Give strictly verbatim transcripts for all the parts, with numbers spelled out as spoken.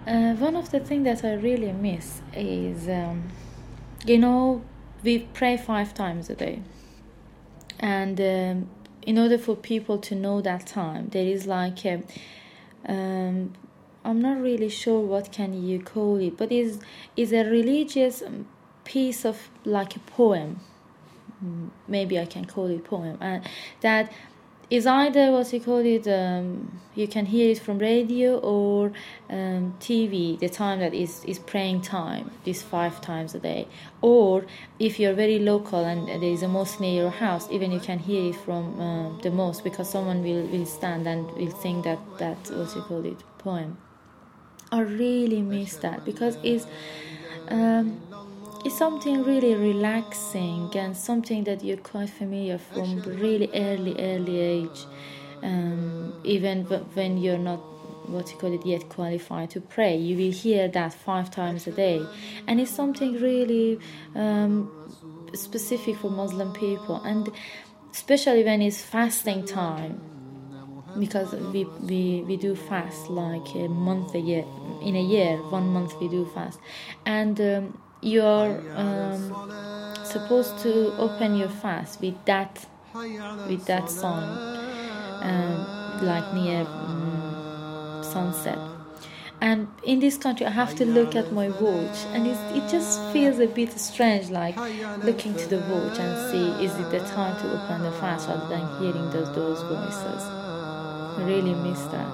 Uh, one of the things that I really miss is, um, you know, we pray five times a day. And um, in order for people to know that time, there is like a, um, I'm not really sure what can you call it, but is is a religious piece of like a poem. Maybe I can call it poem, and that is either what you call it, um, you can hear it from radio or um, T V, the time that is, is praying time, this five times a day. Or if you're very local and there is a mosque near your house, even you can hear it from uh, the mosque, because someone will, will stand and will sing that, that, what you call it, poem. I really miss that, because it's, um, it's something really relaxing and something that you're quite familiar from really early, early age. Um, even when you're not, what you call it, yet qualified to pray, you will hear that five times a day. And it's something really um, specific for Muslim people, and especially when it's fasting time, because we, we, we do fast like a month a year, in a year, one month we do fast. And um, you're um, supposed to open your fast with that with that song, um, like near um, sunset. And in this country I have to look at my watch, and it's, it just feels a bit strange, like looking to the watch and see, is it the time to open the fast, rather than hearing those, those voices. I really miss that.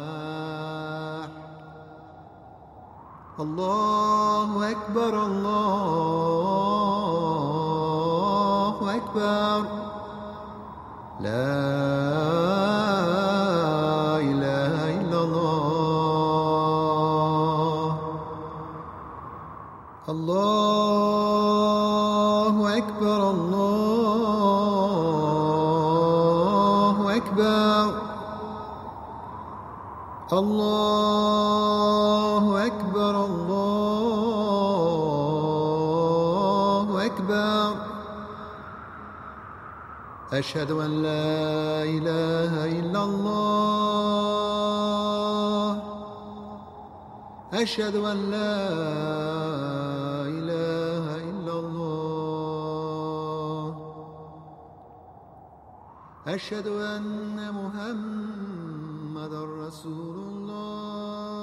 Allahu Akbar, Allahu Akbar, La ilaha illallah. Allahu Akbar, Allahu Akbar, Allahu Akbar, Allahu Akbar. Ashhadu an la ilaha illallah. Ashhadu an la ilaha illallah. Ashhadu anna Muhammadan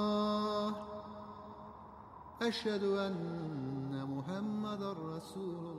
Rasulullah. أشهد أن محمد رسول